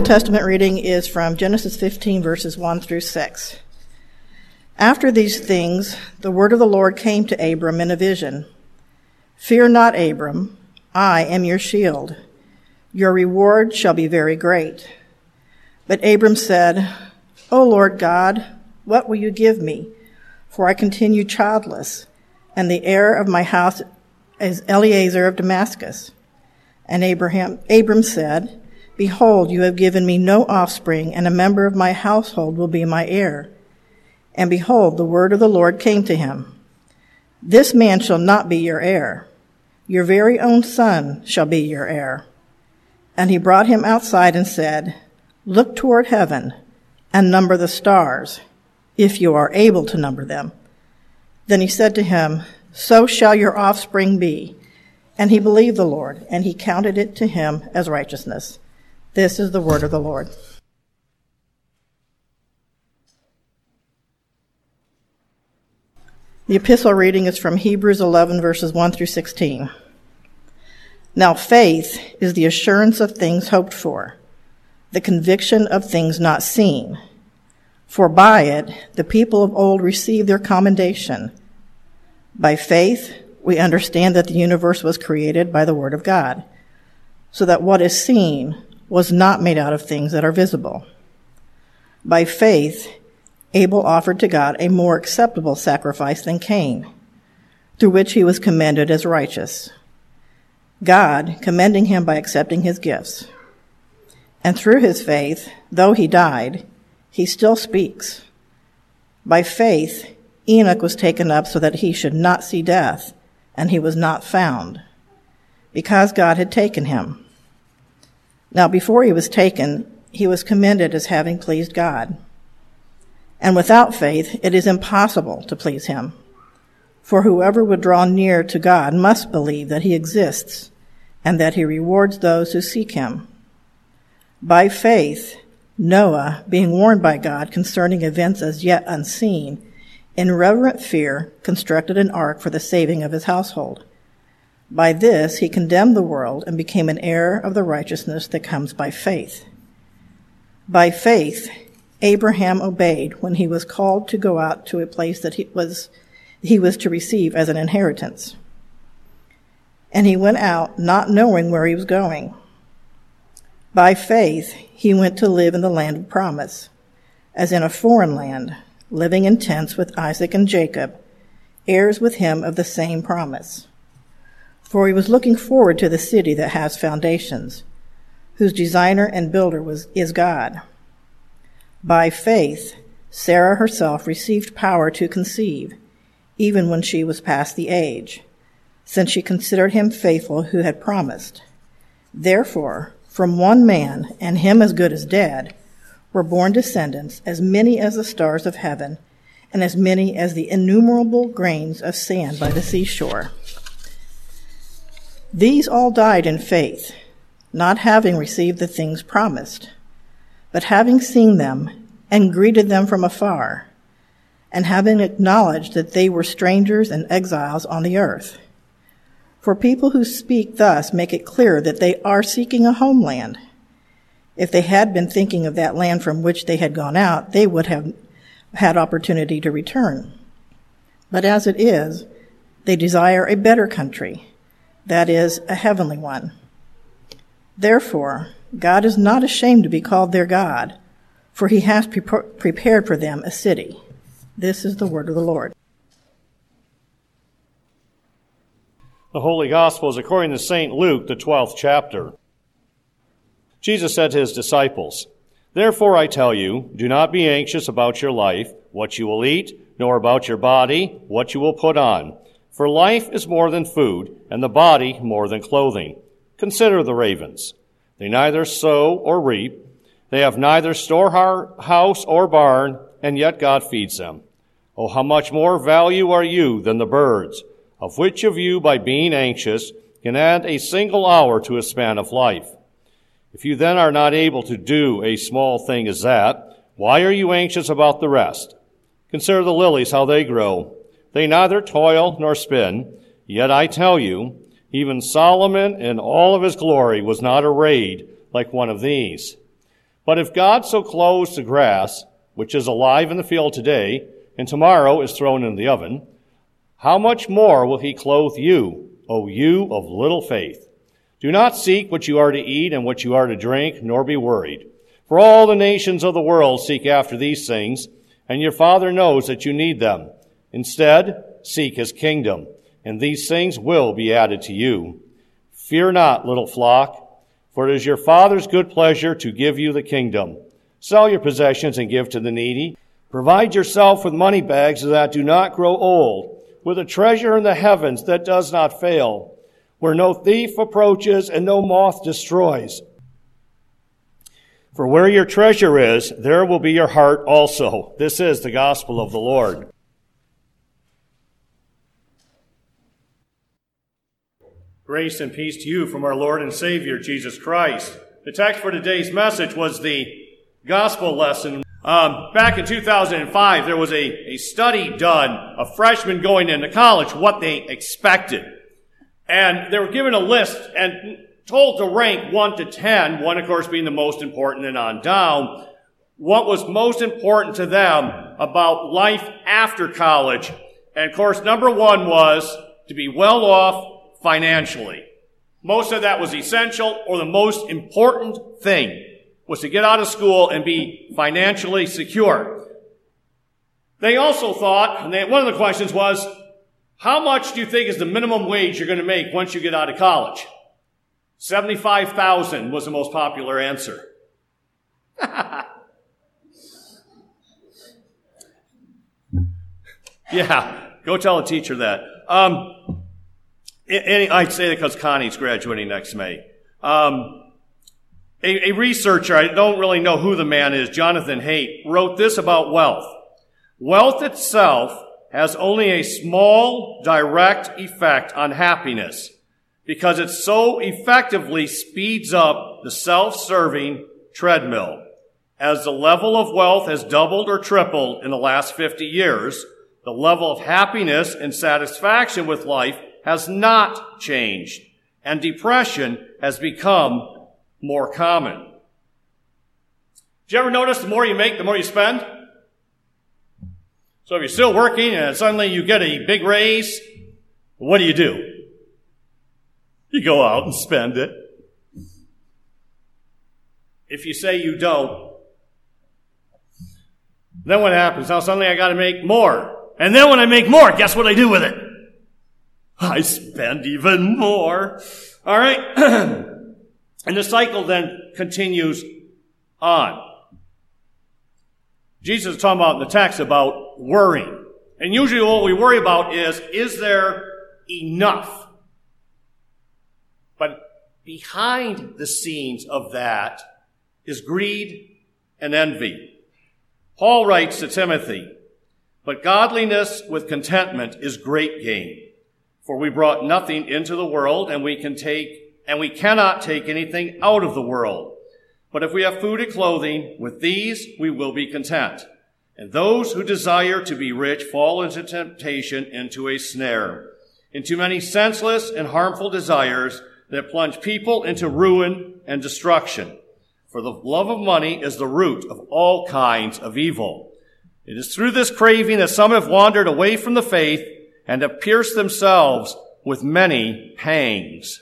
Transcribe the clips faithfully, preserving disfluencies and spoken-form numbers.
Testament reading is from Genesis fifteen, verses one through six. After these things, the word of the Lord came to Abram in a vision. Fear not, Abram, I am your shield. Your reward shall be very great. But Abram said, O Lord God, what will you give me? For I continue childless, and the heir of my house is Eliezer of Damascus. And Abraham, Abram said, Behold, you have given me no offspring, and a member of my household will be my heir. And behold, the word of the Lord came to him. This man shall not be your heir. Your very own son shall be your heir. And he brought him outside and said, Look toward heaven and number the stars, if you are able to number them. Then he said to him, So shall your offspring be. And he believed the Lord, and he counted it to him as righteousness. This is the word of the Lord. The epistle reading is from Hebrews eleven, verses one through sixteen. Now faith is the assurance of things hoped for, the conviction of things not seen. For by it the people of old received their commendation. By faith we understand that the universe was created by the word of God, so that what is seen was not made out of things that are visible. By faith Abel offered to God a more acceptable sacrifice than Cain, through which he was commended as righteous, God commending him by accepting his gifts. And through his faith, though he died, he still speaks. By faith, Enoch was taken up so that he should not see death, and he was not found, because God had taken him. Now before he was taken, he was commended as having pleased God. And without faith, it is impossible to please him. For whoever would draw near to God must believe that he exists, and that he rewards those who seek him. By faith, Noah, being warned by God concerning events as yet unseen, in reverent fear constructed an ark for the saving of his household. By this he condemned the world and became an heir of the righteousness that comes by faith. By faith, Abraham obeyed when he was called to go out to a place that he was, he was to receive as an inheritance. And he went out not knowing where he was going. By faith, he went to live in the land of promise, as in a foreign land, living in tents with Isaac and Jacob, heirs with him of the same promise. For he was looking forward to the city that has foundations, whose designer and builder was, is God. By faith, Sarah herself received power to conceive, even when she was past the age, since she considered him faithful who had promised. Therefore, from one man, and him as good as dead, were born descendants as many as the stars of heaven, and as many as the innumerable grains of sand by the seashore. These all died in faith, not having received the things promised, but having seen them and greeted them from afar, and having acknowledged that they were strangers and exiles on the earth. For people who speak thus make it clear that they are seeking a homeland. If they had been thinking of that land from which they had gone out, they would have had opportunity to return. But as it is, they desire a better country, that is, a heavenly one. Therefore, God is not ashamed to be called their God, for he has pre- prepared for them a city. This is the word of the Lord. The Holy Gospel is according to Saint Luke, the twelfth chapter. Jesus said to his disciples, Therefore I tell you, do not be anxious about your life, what you will eat, nor about your body, what you will put on. For life is more than food, and the body more than clothing. Consider the ravens. They neither sow or reap. They have neither storehouse or barn, and yet God feeds them. Oh, how much more value are you than the birds? Of which of you, by being anxious, can add a single hour to a span of life? If you then are not able to do a small thing as that, why are you anxious about the rest? Consider the lilies, how they grow. They neither toil nor spin. Yet I tell you, even Solomon in all of his glory was not arrayed like one of these. But if God so clothes the grass, which is alive in the field today, and tomorrow is thrown in the oven, how much more will he clothe you, O you of little faith? Do not seek what you are to eat and what you are to drink, nor be worried. For all the nations of the world seek after these things, and your Father knows that you need them. Instead, seek his kingdom, and these things will be added to you. Fear not, little flock, for it is your Father's good pleasure to give you the kingdom. Sell your possessions and give to the needy. Provide yourself with money bags that do not grow old, with a treasure in the heavens that does not fail, where no thief approaches and no moth destroys. For where your treasure is, there will be your heart also. This is the gospel of the Lord. Grace and peace to you from our Lord and Savior, Jesus Christ. The text for today's message was the gospel lesson. Um, back in two thousand five, there was a, a study done of freshmen going into college, what they expected. And they were given a list and told to rank one to ten, one of course being the most important and on down, what was most important to them about life after college. And of course, number one was to be well off financially. Most of that was essential, or the most important thing was to get out of school and be financially secure. They also thought, and they, one of the questions was, how much do you think is the minimum wage you're going to make once you get out of college? seventy-five thousand dollars was the most popular answer. Yeah, go tell a teacher that. Um, and I'd say that because Connie's graduating next May. Um, a, a researcher, I don't really know who the man is, Jonathan Haidt, wrote this about wealth. Wealth itself has only a small direct effect on happiness because it so effectively speeds up the self-serving treadmill. As the level of wealth has doubled or tripled in the last fifty years, the level of happiness and satisfaction with life has not changed, and depression has become more common. Did you ever notice the more you make, the more you spend? So if you're still working and suddenly you get a big raise, what do you do? You go out and spend it. If you say you don't, then what happens? Now suddenly I got to make more. And then when I make more, guess what I do with it? I spend even more. All right? And the cycle then continues on. Jesus is talking about in the text about worrying. And usually what we worry about is, is there enough? But behind the scenes of that is greed and envy. Paul writes to Timothy, but godliness with contentment is great gain. For we brought nothing into the world, and we can take, and we cannot take anything out of the world. But if we have food and clothing, with these we will be content. And those who desire to be rich fall into temptation, into a snare, into many senseless and harmful desires that plunge people into ruin and destruction. For the love of money is the root of all kinds of evil. It is through this craving that some have wandered away from the faith and have pierced themselves with many pangs.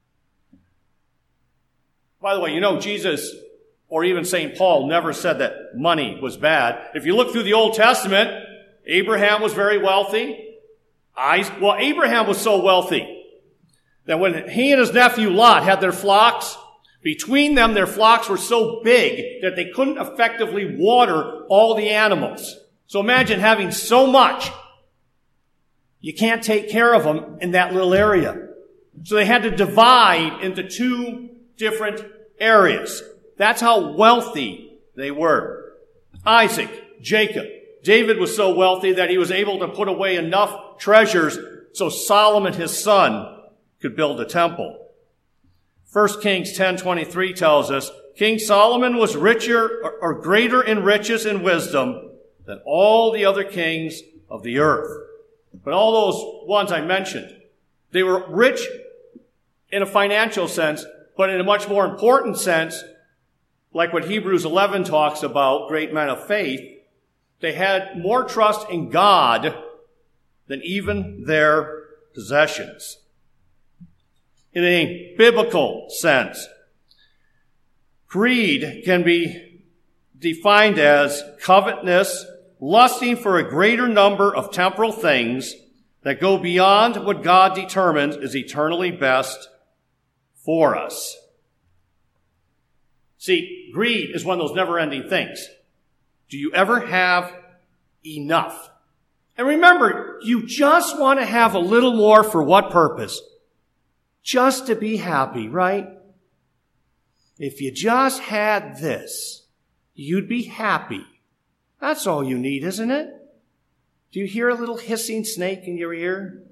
By the way, you know, Jesus, or even Saint Paul, never said that money was bad. If you look through the Old Testament, Abraham was very wealthy. I, well, Abraham was so wealthy that when he and his nephew Lot had their flocks, between them, their flocks were so big that they couldn't effectively water all the animals. So imagine having so much. You can't take care of them in that little area. So they had to divide into two different areas. That's how wealthy they were. Isaac, Jacob. David was so wealthy that he was able to put away enough treasures so Solomon, his son, could build a temple. First Kings ten twenty-three tells us, King Solomon was richer or, or greater in riches and wisdom than all the other kings of the earth. But all those ones I mentioned, they were rich in a financial sense, but in a much more important sense, like what Hebrews eleven talks about, great men of faith, they had more trust in God than even their possessions. In a biblical sense, greed can be defined as covetousness, lusting for a greater number of temporal things that go beyond what God determines is eternally best for us. See, greed is one of those never-ending things. Do you ever have enough? And remember, you just want to have a little more for what purpose? Just to be happy, right? If you just had this, you'd be happy. That's all you need, isn't it? Do you hear a little hissing snake in your ear?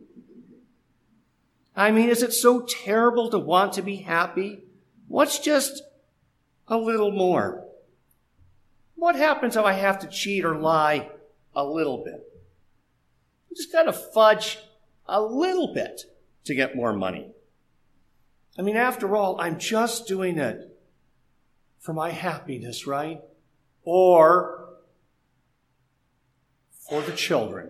I mean, is it so terrible to want to be happy? What's just a little more? What happens if I have to cheat or lie a little bit? You just got to fudge a little bit to get more money. I mean, after all, I'm just doing it for my happiness, right? Or for the children.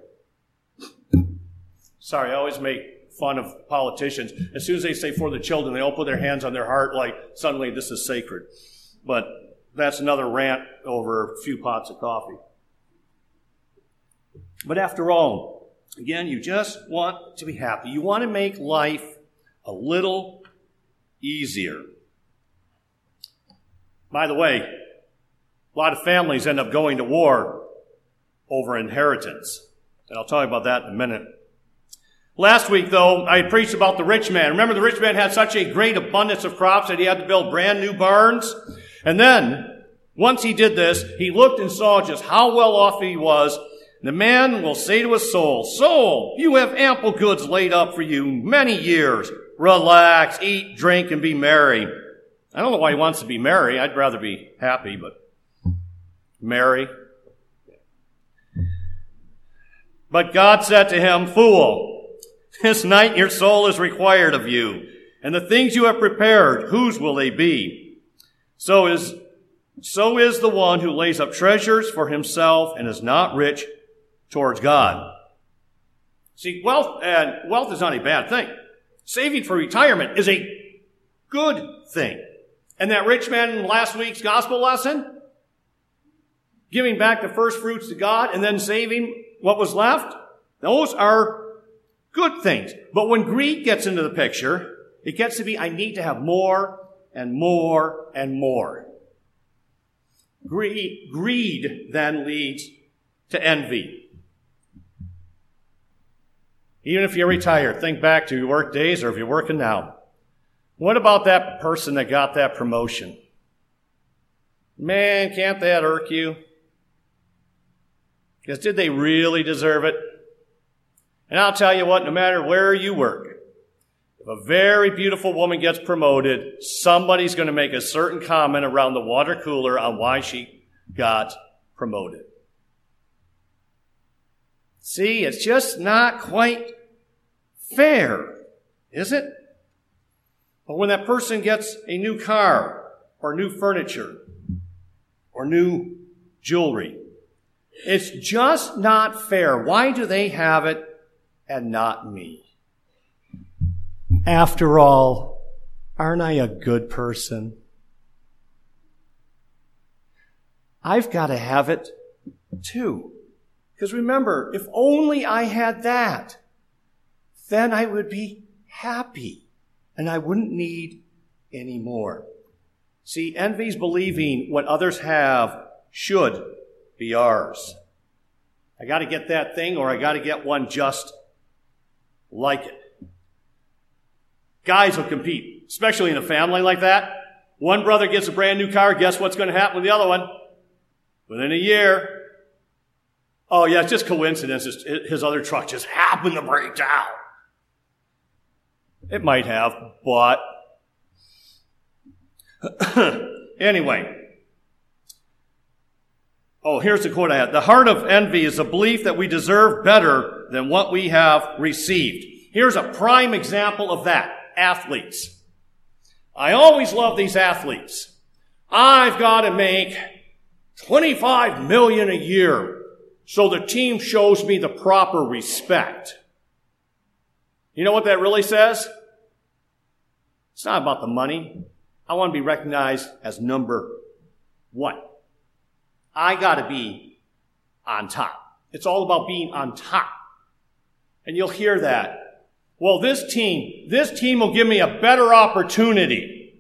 Sorry, I always make fun of politicians. As soon as they say for the children, they all put their hands on their heart like suddenly this is sacred. But that's another rant over a few pots of coffee. But after all, again, you just want to be happy. You want to make life a little easier. By the way, a lot of families end up going to war over inheritance. And I'll tell you about that in a minute. Last week, though, I preached about the rich man. Remember, the rich man had such a great abundance of crops that he had to build brand new barns. And then, once he did this, he looked and saw just how well off he was. The man will say to his soul, "Soul, you have ample goods laid up for you many years. Relax, eat, drink, and be merry." I don't know why he wants to be merry. I'd rather be happy, but merry. But God said to him, "Fool, this night your soul is required of you, and the things you have prepared, whose will they be? So is, so is the one who lays up treasures for himself and is not rich towards God." See, wealth and wealth is not a bad thing. Saving for retirement is a good thing. And that rich man in last week's gospel lesson, giving back the first fruits to God and then saving what was left, those are good things. But when greed gets into the picture, it gets to be, I need to have more and more and more. Greed, greed then leads to envy. Even if you're retired, think back to your work days or if you're working now. What about that person that got that promotion? Man, can't that irk you? Because did they really deserve it? And I'll tell you what, no matter where you work, if a very beautiful woman gets promoted, somebody's going to make a certain comment around the water cooler on why she got promoted. See, it's just not quite fair, is it? But when that person gets a new car or new furniture or new jewelry, it's just not fair. Why do they have it and not me? After all, aren't I a good person? I've got to have it too. Because remember, if only I had that, then I would be happy and I wouldn't need any more. See, envy's believing what others have should be ours. I got to get that thing or I got to get one just like it. Guys will compete, especially in a family like that. One brother gets a brand new car, guess what's going to happen with the other one? Within a year, oh yeah, it's just coincidence. His other truck just happened to break down. It might have, but anyway. Oh, here's the quote I had. The heart of envy is the belief that we deserve better than what we have received. Here's a prime example of that. Athletes. I always love these athletes. I've got to make twenty-five million dollars a year so the team shows me the proper respect. You know what that really says? It's not about the money. I want to be recognized as number one. I got to be on top. It's all about being on top. And you'll hear that. Well, this team, this team will give me a better opportunity.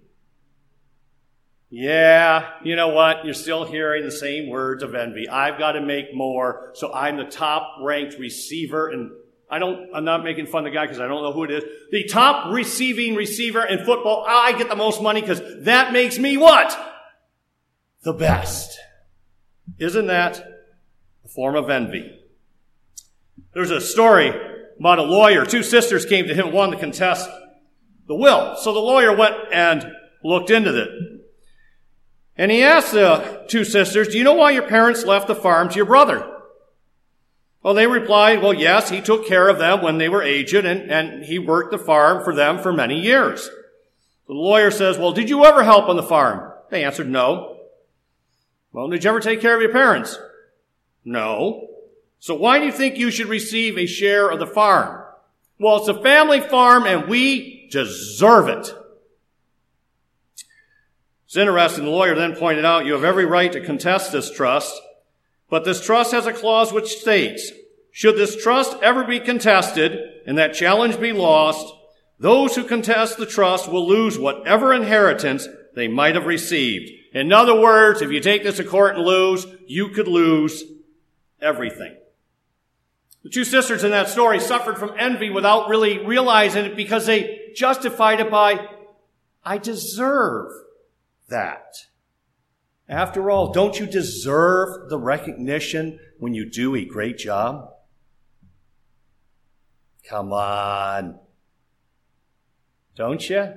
Yeah, you know what? You're still hearing the same words of envy. I've got to make more, so I'm the top-ranked receiver. And I don't, I'm not making fun of the guy because I don't know who it is. The top receiving receiver in football, I get the most money because that makes me what? The best. Isn't that a form of envy? There's a story about a lawyer. Two sisters came to him, wanted to contest the will. So the lawyer went and looked into it. And he asked the two sisters, do you know why your parents left the farm to your brother? Well, they replied, well, yes, he took care of them when they were aged, and, and he worked the farm for them for many years. The lawyer says, well, did you ever help on the farm? They answered, no. Well, did you ever take care of your parents? No. So why do you think you should receive a share of the farm? Well, it's a family farm, and we deserve it. It's interesting. The lawyer then pointed out, you have every right to contest this trust, but this trust has a clause which states, should this trust ever be contested and that challenge be lost, those who contest the trust will lose whatever inheritance they might have received. In other words, if you take this to court and lose, you could lose everything. The two sisters in that story suffered from envy without really realizing it because they justified it by, I deserve that. After all, don't you deserve the recognition when you do a great job? Come on. Don't you?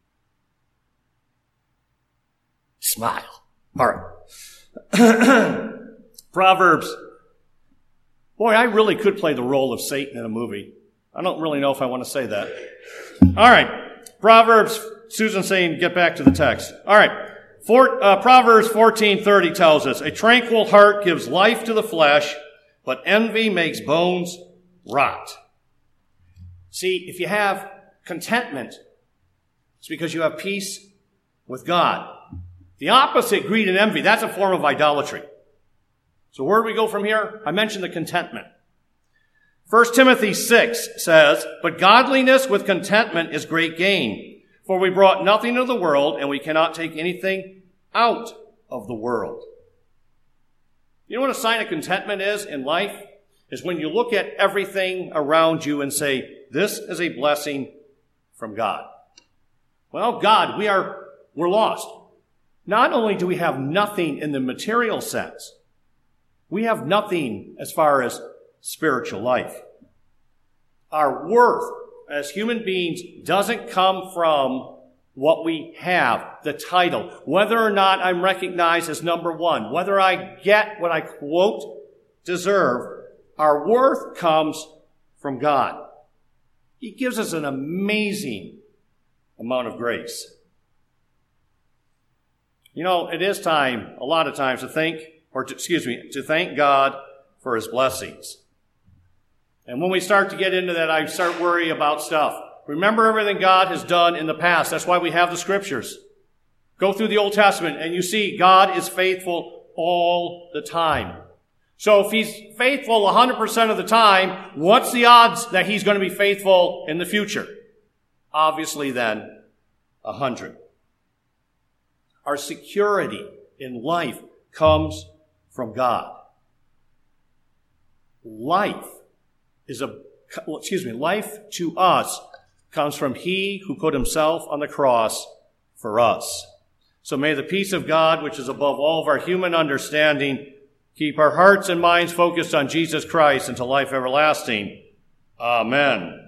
Smile. All right. Proverbs. Boy, I really could play the role of Satan in a movie. I don't really know if I want to say that. All right. Proverbs, Susan's saying get back to the text. All right. For, uh, Proverbs fourteen thirty tells us, a tranquil heart gives life to the flesh, but envy makes bones rot. See, if you have contentment, it's because you have peace with God. The opposite, greed and envy, that's a form of idolatry. So where do we go from here? I mentioned the contentment. First Timothy six says, but godliness with contentment is great gain, for we brought nothing into the world, and we cannot take anything out of the world. You know what a sign of contentment is in life? Is when you look at everything around you and say, this is a blessing from God. Well, God, we are, we're lost. Not only do we have nothing in the material sense, we have nothing as far as spiritual life. Our worth as human beings doesn't come from what we have, the title, whether or not I'm recognized as number one, whether I get what I, quote, deserve. Our worth comes from God. He gives us an amazing amount of grace. You know, it is time, a lot of times, to thank, or to, excuse me, to thank God for his blessings. And when we start to get into that, I start worrying about stuff. Remember everything God has done in the past. That's why we have the scriptures. Go through the Old Testament and you see God is faithful all the time. So if he's faithful one hundred percent of the time, what's the odds that he's going to be faithful in the future? Obviously then, one hundred. Our security in life comes from God. Life is a, excuse me, life to us comes from he who put himself on the cross for us. So may the peace of God, which is above all of our human understanding, keep our hearts and minds focused on Jesus Christ unto life everlasting. Amen.